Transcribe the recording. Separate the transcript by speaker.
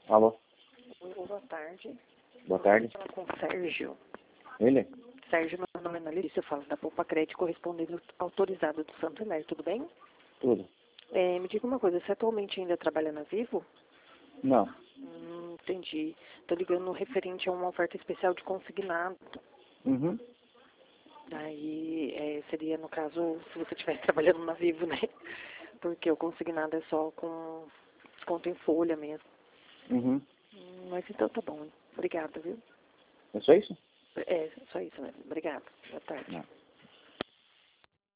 Speaker 1: Alô?
Speaker 2: Oi, boa tarde.
Speaker 1: Boa tarde.
Speaker 2: Fala com o Sérgio.
Speaker 1: Ele?
Speaker 2: Sérgio, meu nome é Analista, eu falo da Poupa Crédito correspondente autorizado do Santander, tudo bem?
Speaker 1: Tudo.
Speaker 2: Me diga uma coisa, você atualmente ainda trabalha na Vivo?
Speaker 1: Não.
Speaker 2: Entendi. Tô ligando referente a uma oferta especial de consignado.
Speaker 1: Uhum.
Speaker 2: Aí seria, no caso, se você estivesse trabalhando na Vivo, né? Porque o consignado é só com desconto em folha mesmo.
Speaker 1: Uhum.
Speaker 2: Mas então tá bom. Obrigada, viu?
Speaker 1: É só isso?
Speaker 2: É, só isso mesmo. Obrigada. Boa tarde.
Speaker 1: Não.